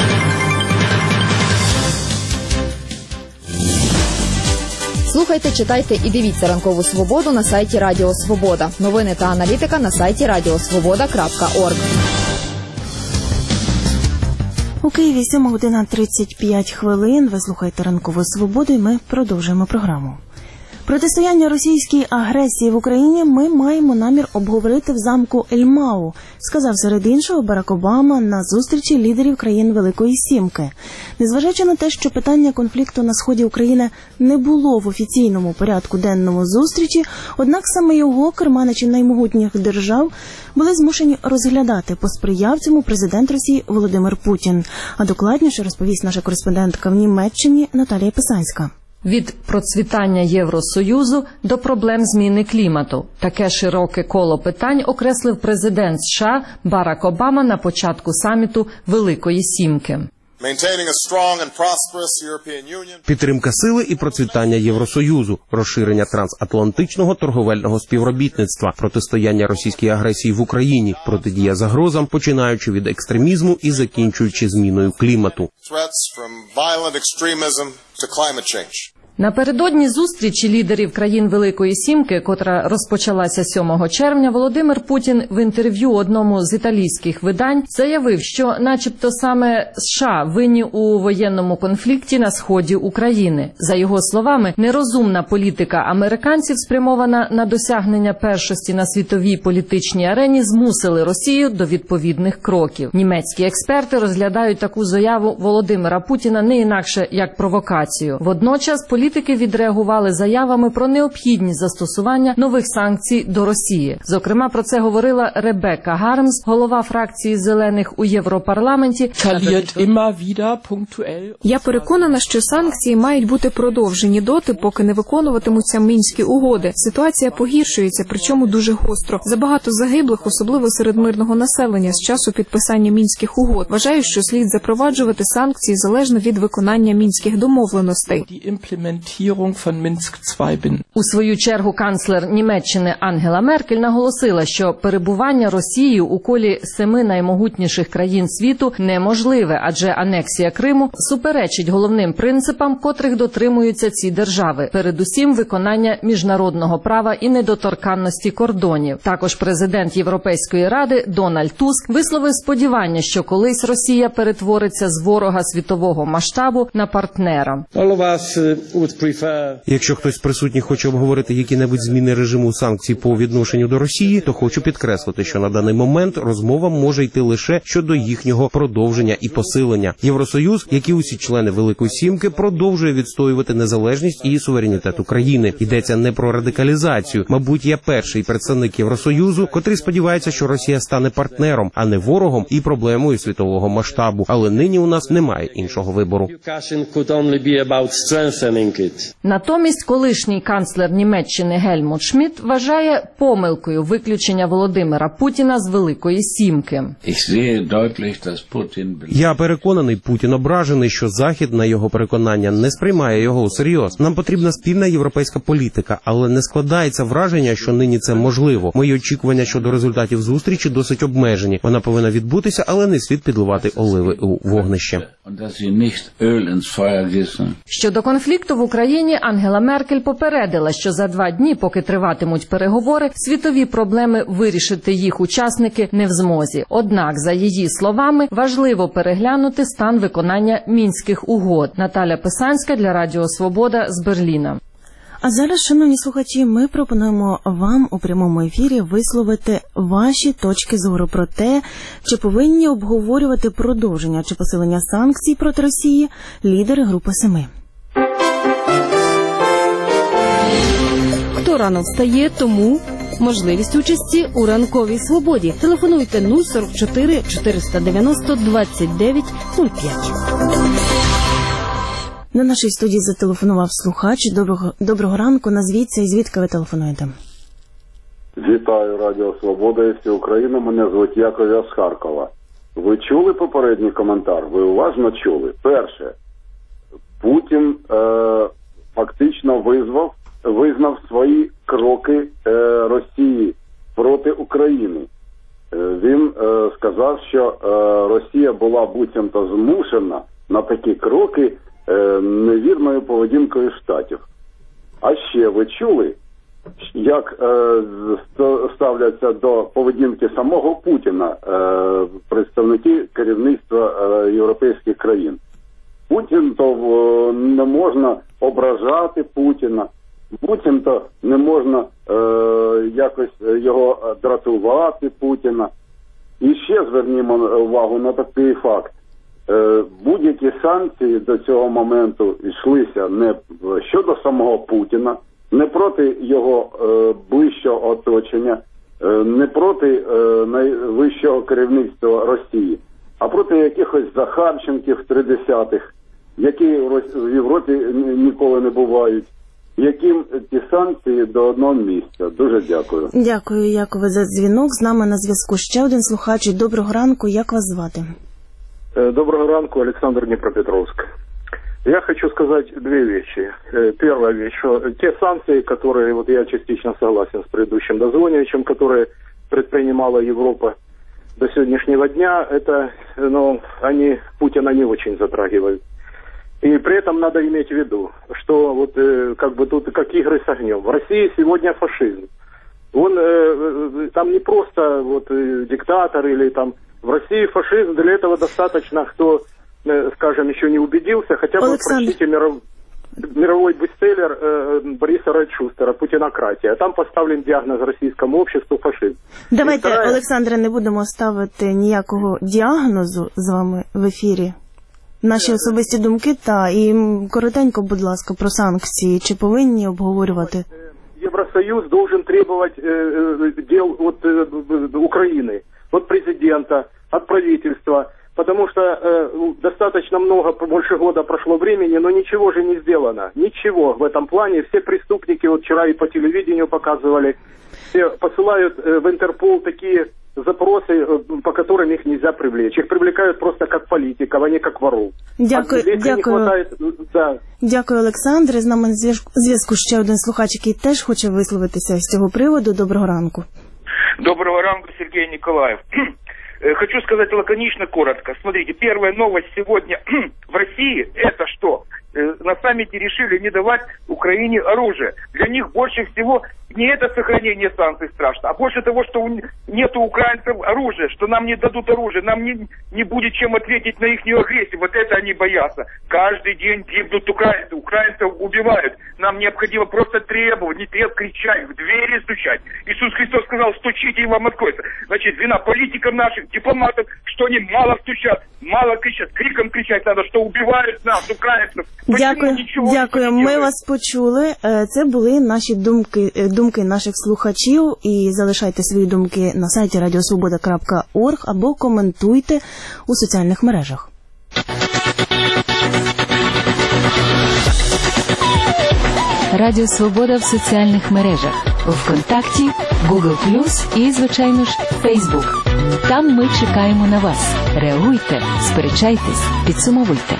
Слухайте, читайте і дивіться «Ранкову свободу» на сайті Радіо Свобода. Новини та аналітика на сайті радіосвобода крапка орг. У Києві сьома година тридцять п'ять хвилин. Ви слухаєте «Ранкову свободу» і ми продовжуємо програму. Протистояння російській агресії в Україні ми маємо намір обговорити в замку Ельмау, сказав серед іншого Барак Обама на зустрічі лідерів країн Великої Сімки. Незважаючи на те, що питання конфлікту на сході України не було в офіційному порядку денному зустрічі, однак саме його керманичі наймогутніх держав були змушені розглядати. Посприяв цьому президент Росії Володимир Путін. А докладніше розповість наша кореспондентка в Німеччині Наталія Писанська. Від процвітання Євросоюзу до проблем зміни клімату. Таке широке коло питань окреслив президент США Барак Обама на початку саміту Великої Сімки. Підтримка сили і процвітання Євросоюзу, розширення трансатлантичного торговельного співробітництва, протистояння російській агресії в Україні, протидія загрозам, починаючи від екстремізму і закінчуючи зміною клімату. Напередодні зустрічі лідерів країн Великої Сімки, котра розпочалася сьомого червня, Володимир Путін в інтерв'ю одному з італійських видань заявив, що начебто саме США винні у воєнному конфлікті на сході України. За його словами, нерозумна політика американців, спрямована на досягнення першості на світовій політичній арені, змусили Росію до відповідних кроків. Німецькі експерти розглядають таку заяву Володимира Путіна не інакше як провокацію. Водночас політика аналітики відреагували заявами про необхідність застосування нових санкцій до Росії. Зокрема, про це говорила Ребекка Гармс, голова фракції «Зелених» у Європарламенті. Я переконана, що санкції мають бути продовжені доти, поки не виконуватимуться Мінські угоди. Ситуація погіршується, причому дуже гостро. Забагато загиблих, особливо серед мирного населення, з часу підписання Мінських угод. Вважаю, що слід запроваджувати санкції залежно від виконання Мінських домовленостей. У свою чергу канцлер Німеччини Ангела Меркель наголосила, що перебування Росії у колі семи наймогутніших країн світу неможливе, адже анексія Криму суперечить головним принципам, котрих дотримуються ці держави, передусім виконання міжнародного права і недоторканності кордонів. Також президент Європейської ради Дональд Туск висловив сподівання, що колись Росія перетвориться з ворога світового масштабу на партнера. Якщо хтось з присутніх хоче обговорити які-небудь зміни режиму санкцій по відношенню до Росії, то хочу підкреслити, що на даний момент розмова може йти лише щодо їхнього продовження і посилення. Євросоюз, як і усі члени Великої Сімки, продовжує відстоювати незалежність і суверенітет України. Йдеться не про радикалізацію. Мабуть, я перший представник Євросоюзу, котрий сподівається, що Росія стане партнером, а не ворогом і проблемою світового масштабу. Але нині у нас немає іншого вибору. Натомість колишній канцлер Німеччини Гельмут Шмідт вважає помилкою виключення Володимира Путіна з Великої Сімки. Я переконаний, Путін ображений, що Захід, на його переконання, не сприймає його усерйоз. Нам потрібна спільна європейська політика, але не складається враження, що нині це можливо. Мої очікування щодо результатів зустрічі досить обмежені. Вона повинна відбутися, але не слід підливати оливи у вогнище. Щодо конфлікту в Україні, Ангела Меркель попередила, що за два дні, поки триватимуть переговори, світові проблеми вирішити їх учасники не в змозі. Однак, за її словами, важливо переглянути стан виконання Мінських угод. Наталя Писанська для Радіо Свобода з Берліна. А зараз, шановні слухачі, ми пропонуємо вам у прямому ефірі висловити ваші точки зору про те, чи повинні обговорювати продовження чи посилення санкцій проти Росії лідери Групи Семи. Хто рано встає, тому можливість участі у ранковій свободі. Телефонуйте нуль сорок чотири чотириста дев'яносто двадцять дев'ять нуль п'ять. На нашій студії зателефонував слухач. Доброго, доброго ранку, назвіться і звідки ви телефонуєте? Вітаю Радіо Свобода і всю Україну. Мене звуть Яковлев з Харкова. Ви чули попередній коментар? Ви уважно чули? Перше, Путін е, фактично визвав, визнав свої кроки е, Росії проти України. Е, він е, сказав, що е, Росія була буцімто змушена на такі кроки невірною поведінкою Штатів. А ще ви чули, як е, ставляться до поведінки самого Путіна е, представники керівництва е, європейських країн? Путін-то е, не можна ображати Путіна, Путін-то не можна е, якось його дратувати Путіна. І ще звернімо увагу на такий факт. Будь-які санкції до цього моменту йшлися не щодо самого Путіна, не проти його е, ближчого оточення, е, не проти е, найвищого керівництва Росії, а проти якихось Захарченків тридцятих, які в Європі ніколи не бувають, яким ті санкції до одного місця. Дуже дякую. Дякую, Якове, за дзвінок. З нами на зв'язку ще один слухач. Доброго ранку, як вас звати? Доброго ранку, Александр, Днепропетровск. Я хочу сказать две вещи. Первая вещь, что те санкции, которые, вот я частично согласен с предыдущим дозвонившим, которые предпринимала Европа до сегодняшнего дня, это, ну, они Путина не очень затрагивают. И при этом надо иметь в виду, что вот как бы тут как игры с огнем. В России сегодня фашизм. Он э, там не просто вот диктатор или там. В России фашизм, для этого достаточно, кто, скажем, еще не убедился, хотя бы Александр. прочтите миров... мировой бестселлер э, Бориса Райтшустера «Путинократия». Там поставлен диагноз российскому обществу фашизм. Давайте, вторая... Олександре, не будемо ставити ніякого діагнозу з вами в ефірі. Наші особисті думки, та і м, коротенько, будь ласка, про санкції. Чи повинні обговорювати? Евросоюз должен требовать э, э, дел от э, Украины, от президента, от правительства, потому что э, достаточно много, больше года прошло времени, но ничего же не сделано. Ничего в этом плане. Все преступники, вот вчера и по телевидению показывали, все посылают э, в Интерпол такие запросы, э, по которым их нельзя привлечь. Их привлекают просто как политиков, а не как воров. Дякую, а дякую. Хватает, да. Дякую, Олександре. З нами на зв'язку, зв'язку ще один слухач, який теж хоче висловитися з цього приводу. Доброго ранку. Доброго ранку, Сергей Николаев. Хочу сказать лаконично, коротко. Смотрите, первая новость сегодня в России – это что? На саммите решили не давать Украине оружие. Для них больше всего не это сохранение санкций страшно, а больше того, что нет у украинцев оружия, что нам не дадут оружие, нам не, не будет чем ответить на их агрессию. Вот это они боятся. Каждый день гибнут украинцы, украинцев убивают. Нам необходимо просто требовать, не требовать, кричать, в двери стучать. Иисус Христос сказал, стучите и вам откроется. Значит, вина политиков наших, дипломатов, что они мало стучат, мало кричат, криком кричать надо, что убивают нас, украинцев. Дякую, дякую. Ми вас почули. Це були наші думки, думки наших слухачів. І залишайте свої думки на сайті радіосвобода крапка орг або коментуйте у соціальних мережах. Радіо Свобода в соціальних мережах. ВКонтакті, Google плюс і, звичайно ж, Фейсбук. Там ми чекаємо на вас. Реагуйте, сперечайтесь, підсумовуйте.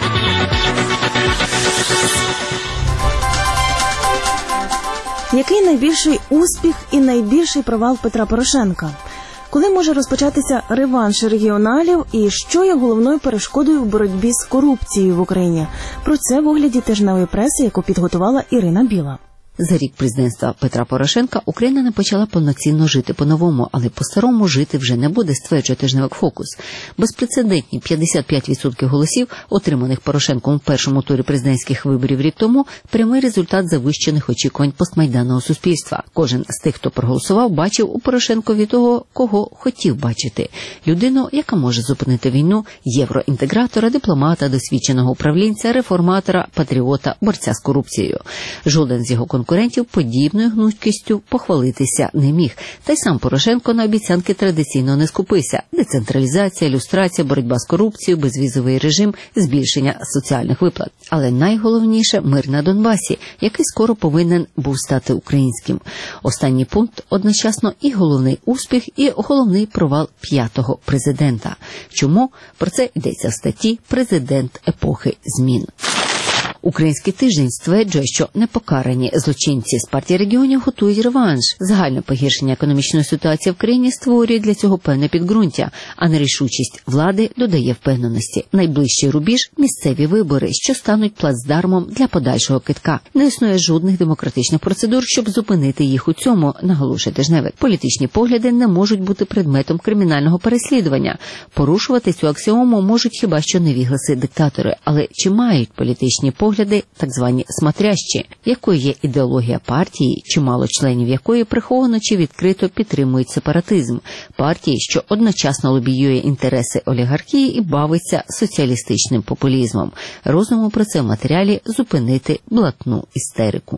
Який найбільший успіх і найбільший провал Петра Порошенка? Коли може розпочатися реванш регіоналів і що є головною перешкодою в боротьбі з корупцією в Україні? Про це в огляді тижневої преси, яку підготувала Ірина Біла. За рік президентства Петра Порошенка Україна не почала повноцінно жити по-новому, але по-старому жити вже не буде, стверджує тижневик «Фокус». Безпрецедентні п'ятдесят п'ять відсотків голосів, отриманих Порошенком у першому турі президентських виборів рік тому, прямий результат завищених очікувань постмайданного суспільства. Кожен з тих, хто проголосував, бачив у Порошенкові того, кого хотів бачити. Людину, яка може зупинити війну, євроінтегратора, дипломата, досвідченого управлінця, реформатора, патріота, борця з корупцією. Жоден з його конкурентів подібною гнучкістю похвалитися не міг. Та й сам Порошенко на обіцянки традиційно не скупився. Децентралізація, люстрація, боротьба з корупцією, безвізовий режим, збільшення соціальних виплат. Але найголовніше – мир на Донбасі, який скоро повинен був стати українським. Останній пункт – одночасно і головний успіх, і головний провал п'ятого президента. Чому? Про це йдеться в статті «Президент епохи змін». Український тиждень стверджує, що непокарані злочинці з партії регіонів готують реванш. Загальне погіршення економічної ситуації в країні створює для цього певне підґрунтя, а нерішучість влади додає впевненості. Найближчий рубіж – місцеві вибори, що стануть плацдармом для подальшого кидка. Не існує жодних демократичних процедур, щоб зупинити їх у цьому, наголошує тижневик. Політичні погляди не можуть бути предметом кримінального переслідування. Порушувати цю аксіому можуть хіба що невігласи-диктатори. Але чи мають політичні погляди Погляди, так звані смотрящі, якою є ідеологія партії, чимало членів якої приховано чи відкрито підтримують сепаратизм, партії, що одночасно лобіює інтереси олігархії і бавиться соціалістичним популізмом. Розуму про це в матеріалі «Зупинити блатну істерику».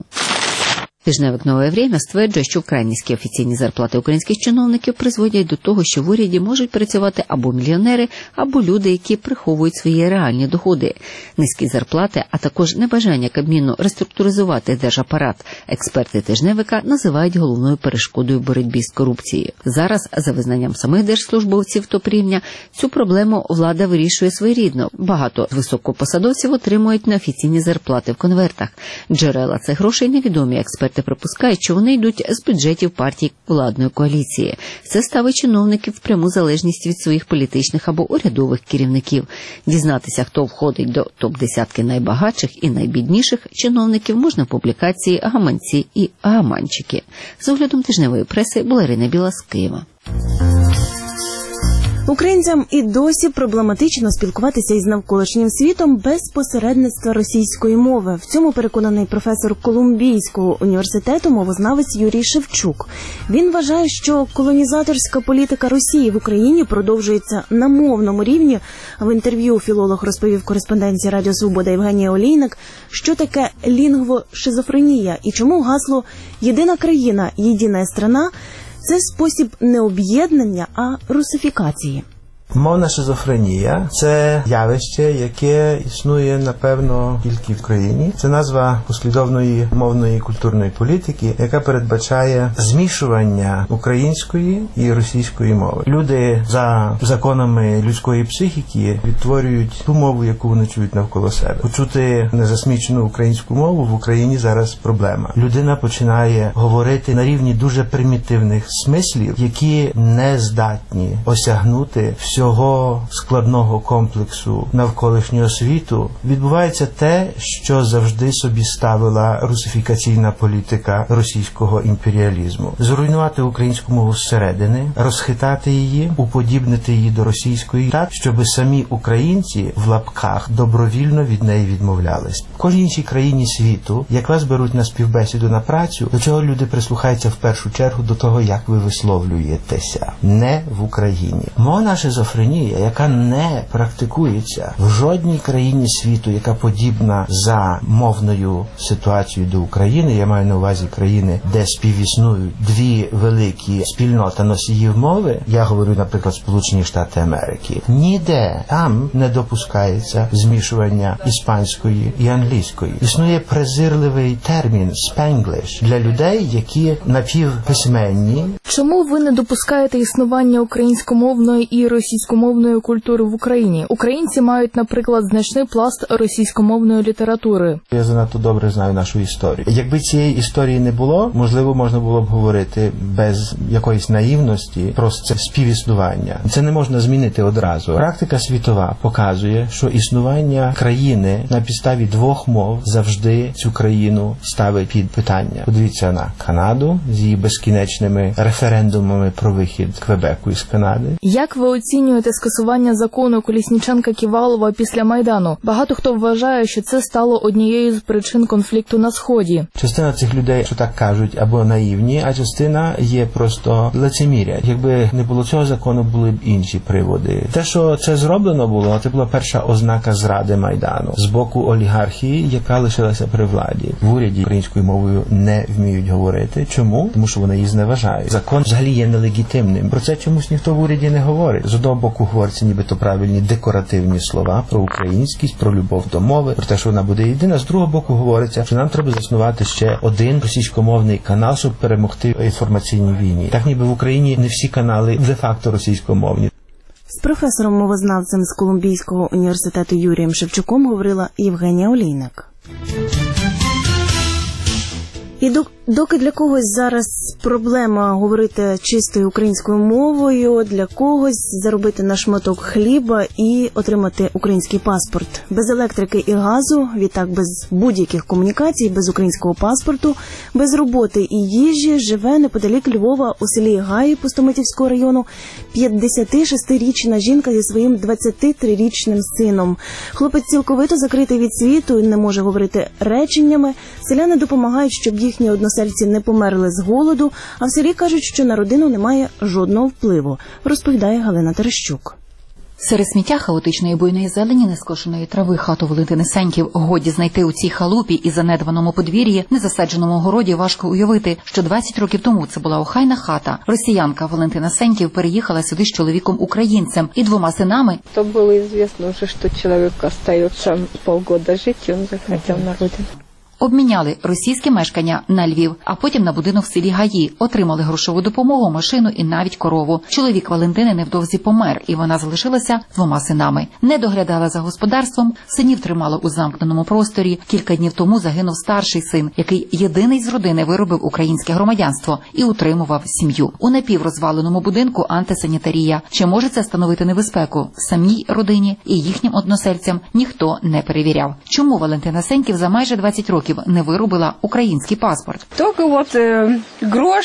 Тижневик «Нове время» стверджує, що вкрай низькі офіційні зарплати українських чиновників призводять до того, що в уряді можуть працювати або мільйонери, або люди, які приховують свої реальні доходи. Низькі зарплати, а також небажання Кабміну реструктуризувати держапарат, експерти тижневика називають головною перешкодою в боротьбі з корупцією. Зараз, за визнанням самих держслужбовців топ-рівня, цю проблему влада вирішує своєрідно. Багато високопосадовців отримують неофіційні зарплати в конвертах. Джерела цих грошей невідомі. Експерти припускають, що вони йдуть з бюджетів партій владної коаліції. Це ставить чиновників в пряму залежність від своїх політичних або урядових керівників. Дізнатися, хто входить до топ-десятки найбагатших і найбідніших чиновників, можна в публікації «Гаманці» і «Гаманчики». З оглядом тижневої преси була Ірина Біла з Києва. Українцям і досі проблематично спілкуватися із навколишнім світом без посередництва російської мови. В цьому переконаний професор Колумбійського університету, мовознавець Юрій Шевчук. Він вважає, що колонізаторська політика Росії в Україні продовжується на мовному рівні. В інтерв'ю філолог розповів кореспонденції Радіо Свобода Євгенія Олійник, що таке лінгвошизофренія і чому гасло «Єдина країна, єдина страна» – це спосіб не об'єднання, а русифікації. Мовна шизофренія – це явище, яке існує, напевно, тільки в країні. Це назва послідовної мовної культурної політики, яка передбачає змішування української і російської мови. Люди за законами людської психіки відтворюють ту мову, яку вони чують навколо себе. Почути незасмічену українську мову в Україні зараз проблема. Людина починає говорити на рівні дуже примітивних смислів, які не здатні осягнути всього складного комплексу навколишнього світу. Відбувається те, що завжди собі ставила русифікаційна політика російського імперіалізму. Зруйнувати українську мову зсередини, розхитати її, уподібнити її до російської так, щоб самі українці в лапках добровільно від неї відмовлялись. В кожній іншій країні світу, як вас беруть на співбесіду на працю, до чого люди прислухаються в першу чергу до того, як ви висловлюєтеся. Не в Україні. Мовна шизофренія, яка не практикується в жодній країні світу, яка подібна за мовною ситуацією до України, я маю на увазі країни, де співіснують дві великі спільноти носіїв мови, я говорю, наприклад, Сполучені Штати Америки, ніде там не допускається змішування іспанської і англійської. Існує презирливий термін «спенглиш» для людей, які напівписьменні. Чому ви не допускаєте існування українськомовної і російськомовної культури в Україні? Українці мають, наприклад, значний пласт російськомовної літератури. Я занадто добре знаю нашу історію. Якби цієї історії не було, можливо, можна було б говорити без якоїсь наївності про це співіснування. Це не можна змінити одразу. Практика світова показує, що існування країни на підставі двох мов завжди цю країну ставить під питання. Подивіться на Канаду з її безкінечними референдумами про вихід Квебеку із Канади. Як ви оцінюєте скасування закону Колісніченка-Ківалова після Майдану? Багато хто вважає, що це стало однією з причин конфлікту на Сході. Частина цих людей, що так кажуть, або наївні, а частина є просто лицеміря. Якби не було цього закону, були б інші приводи. Те, що це зроблено було, це була перша ознака зради Майдану з боку олігархії, яка лишилася при владі. В уряді українською мовою не вміють говорити. Чому? Тому що вони її зневажають. Закон взагалі є нелегітимним. Про це чомусь ніхто в уряді не говорить. З одного боку говориться нібито правильні декоративні слова про українськість, про любов до мови, про те, що вона буде єдина. З другого боку говориться, що нам треба заснувати ще один російськомовний канал, щоб перемогти в інформаційній війні. Так ніби в Україні не всі канали де-факто російськомовні. З професором-мовознавцем з Колумбійського університету Юрієм Шевчуком говорила Євгенія Олійник. І доки для когось зараз проблема говорити чистою українською мовою, для когось заробити на шматок хліба і отримати український паспорт. Без електрики і газу, відтак без будь-яких комунікацій, без українського паспорту, без роботи і їжі живе неподалік Львова у селі Гаї Пустомитівського району п'ятдесятишестирічна жінка зі своїм двадцятитрирічним сином. Хлопець цілковито закритий від світу і не може говорити реченнями. Селяни допомагають, щоб їхні односельці не померли з голоду, а в селі кажуть, що на родину немає жодного впливу, розповідає Галина Терещук. Серед сміття, хаотичної буйної зелені, нескошеної трави хату Валентини Сеньків годі знайти у цій халупі і занедбаному подвір'ї, незасадженому городі важко уявити, що двадцять років тому це була охайна хата. Росіянка Валентина Сеньків переїхала сюди з чоловіком-українцем і двома синами. То було відомо вже, що чоловік залишається полгода жити, і він захотів на родину. Обміняли російське мешкання на Львів, а потім на будинок в селі Гаї. Отримали грошову допомогу, машину і навіть корову. Чоловік Валентини невдовзі помер, і вона залишилася двома синами. Не доглядала за господарством, синів тримала у замкненому просторі. Кілька днів тому загинув старший син, який єдиний з родини виробив українське громадянство і утримував сім'ю. У напіврозваленому будинку антисанітарія. Чи може це становити небезпеку самій родині і їхнім односельцям, ніхто не перевіряв. Чому Валентина Сеньків за майже двадцять років не виробила український паспорт? Тільки от е, гроші,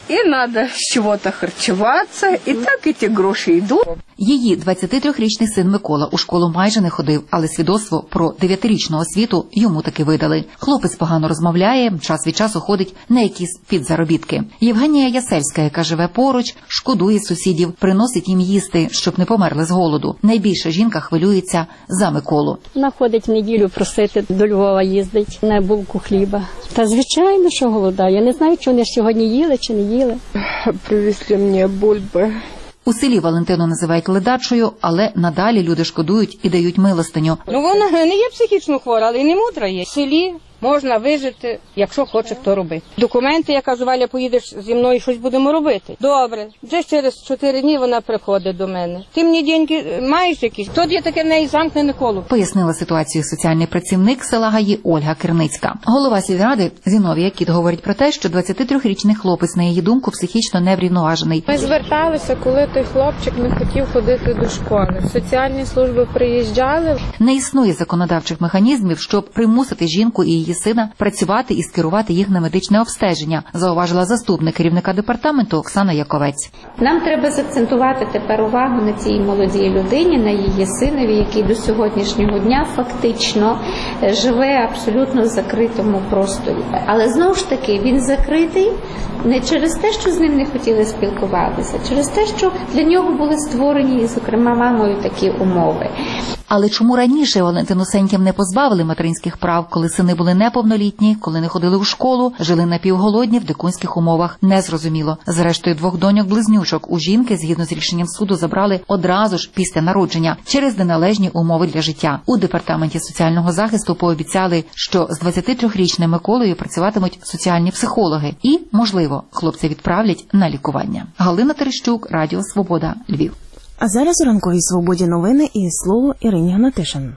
И надо с чего-то харчеваться, и так эти гроши идут. Її двадцятитрирічний син Микола у школу майже не ходив, але свідоцтво про дев'ятирічну освіту йому таки видали. Хлопець погано розмовляє, час від часу ходить на якісь підзаробітки. Євгенія Ясельська, яка живе поруч, шкодує сусідів, приносить їм їсти, щоб не померли з голоду. Найбільше жінка хвилюється за Миколу. Вона ходить в неділю просити, до Львова їздить на булку хліба. Та звичайно, що голодає. Я не знаю, чи вони сьогодні їли, чи не їли. Привезли мені бульби. У селі Валентину називають ледачою, але надалі люди шкодують і дають милостиню. Ну вона не є психічно хвора, але й не мудра є. В селі можна вижити, якщо хоче хто робити. Документи, я кажу, Валя, поїдеш зі мною, щось будемо робити. Добре, вже через чотири дні вона приходить до мене. Ти мені деньги маєш якісь? Тут є таке в неї замкнене коло. Пояснила ситуацію соціальний працівник села Гаї Ольга Кирницька. Голова сільради Зіновія Кіт говорить про те, що двадцятитрирічний хлопець, на її думку, психічно неврівноважений. Ми зверталися, коли той хлопчик не хотів ходити до школи. Соціальні служби приїжджали. Не існує законодавчих механізмів, щоб примусити жінку і її сина працювати і скерувати їх на медичне обстеження, зауважила заступник керівника департаменту Оксана Яковець. Нам треба закцентувати тепер увагу на цій молодій людині, на її синові, який до сьогоднішнього дня фактично живе абсолютно в закритому просторі. Але знову ж таки він закритий не через те, що з ним не хотіли спілкуватися, через те, що для нього були створені, зокрема, мамою такі умови. Але чому раніше Валентину Сеньків не позбавили материнських прав, коли сини були неповнолітні, коли не ходили у школу, жили напівголодні в дикунських умовах? Незрозуміло. Зрештою, двох доньок-близнючок у жінки, згідно з рішенням суду, забрали одразу ж після народження через неналежні умови для життя. У департаменті соціального захисту пообіцяли, що з двадцятитрирічним Миколою працюватимуть соціальні психологи і, можливо, хлопця відправлять на лікування. Галина Терещук, Радіо Свобода, Львів. А зараз у ранковій свободі новини і слово Ірині Гнатишин.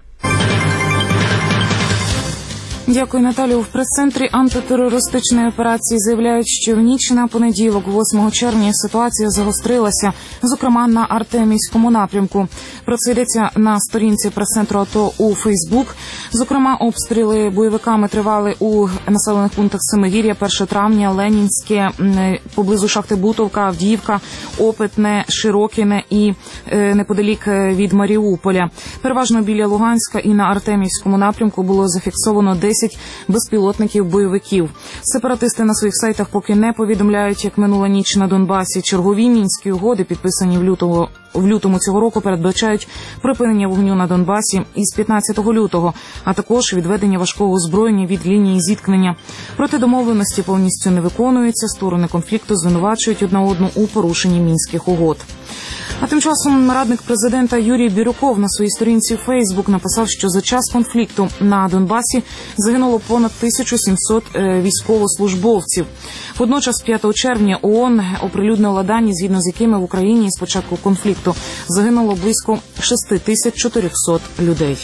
Дякую, Наталю. В прес-центрі антитерористичної операції заявляють, що в ніч на понеділок, восьмого червня, ситуація загострилася, зокрема на Артемівському напрямку. Про це йдеться на сторінці прес-центру АТО у Фейсбук. Зокрема, обстріли бойовиками тривали у населених пунктах Семигір'я, перше травня, Ленінське, поблизу шахти Бутовка, Авдіївка, Опитне, Широкіне і е, неподалік від Маріуполя. Переважно біля Луганська і на Артемівському напрямку було зафіксовано десять безпілотників-бойовиків. Сепаратисти на своїх сайтах поки не повідомляють, як минула ніч на Донбасі. Чергові мінські угоди, підписані в лютого В лютому цього року, передбачають припинення вогню на Донбасі із п'ятнадцятого лютого, а також відведення важкого озброєння від лінії зіткнення. Проте домовленості повністю не виконуються, сторони конфлікту звинувачують одна одну у порушенні мінських угод. А тим часом радник президента Юрій Бірюков на своїй сторінці Фейсбук написав, що за час конфлікту на Донбасі загинуло понад тисячу сімсот військовослужбовців. Водночас п'ятого червня ООН оприлюднила дані, згідно з якими в Україні з початку конфлікту загинуло близько шість тисяч чотириста людей.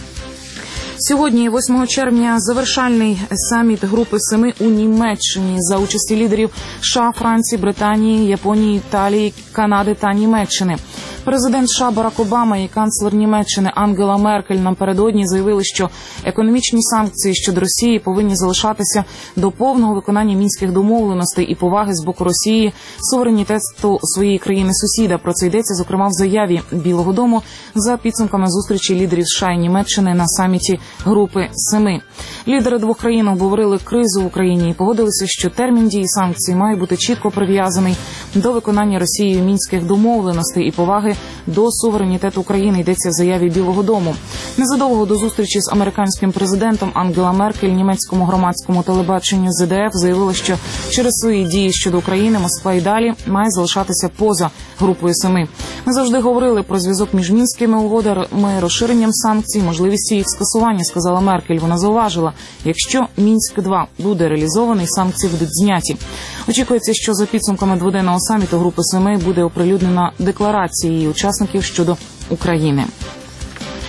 Сьогодні, восьмого червня, завершальний саміт Групи Семи у Німеччині за участі лідерів США, Франції, Британії, Японії, Італії, Канади та Німеччини. Президент США Барак Обама і канцлер Німеччини Ангела Меркель напередодні заявили, що економічні санкції щодо Росії повинні залишатися до повного виконання мінських домовленостей і поваги з боку Росії суверенітету своєї країни-сусіда. Про це йдеться, зокрема, в заяві Білого дому за підсумками зустрічі лідерів США і Німеччини на саміті Групи Семи. Лідери двох країн обговорили кризу в Україні і погодилися, що термін дії санкцій має бути чітко прив'язаний до виконання Росією мінських домовленостей і поваги до суверенітету України, йдеться в заяві Білого дому. Незадовго до зустрічі з американським президентом Ангела Меркель німецькому громадському телебаченню Зе Де Еф заявила, що через свої дії щодо України Москва і далі має залишатися поза Групою Семи. Ми завжди говорили про зв'язок між мінськими угодами, розширенням санкцій, можливістю їх скасування, сказала Меркель. Вона зауважила, якщо Мінськ-два буде реалізований, санкції будуть зняті. Очікується, що за підсумками дводенного саміту Групи Семи буде оприлюднена декларація її учасників щодо України.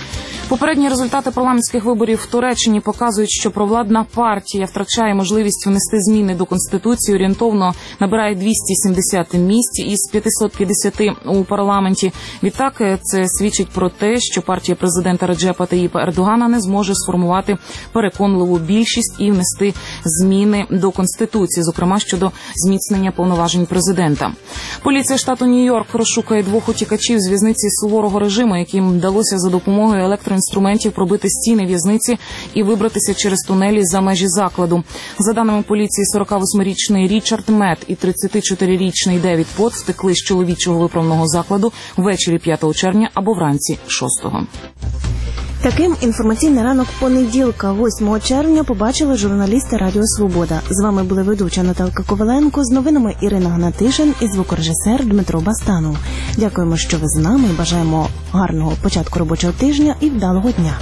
Попередні результати парламентських виборів в Туреччині показують, що провладна партія втрачає можливість внести зміни до Конституції, орієнтовно набирає двісті сімдесят місць із п'ятсот п'ятдесят у парламенті. Відтак, це свідчить про те, що партія президента Реджепа Таїпа Ердогана не зможе сформувати переконливу більшість і внести зміни до Конституції, зокрема щодо зміцнення повноважень президента. Поліція штату Нью-Йорк розшукує двох утікачів з в'язниці суворого режиму, яким вдалося за допомогою електроінструментів пробити стіни в'язниці і вибратися через тунелі за межі закладу. За даними поліції, сорокавосьмирічний Річард Мет і тридцятичотирирічний Девід Пот втекли з чоловічого виправного закладу ввечері п'ятого червня або вранці шостого. Таким інформаційний ранок понеділка, восьмого червня, побачили журналісти Радіо Свобода. З вами були ведуча Наталка Коваленко, з новинами Ірина Гнатишин і звукорежисер Дмитро Бастанов. Дякуємо, що ви з нами, і бажаємо гарного початку робочого тижня і вдалого дня.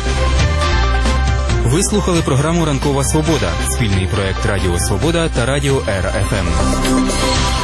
Ви слухали програму «Ранкова Свобода» – спільний проект Радіо Свобода та Радіо Ера Еф Ем.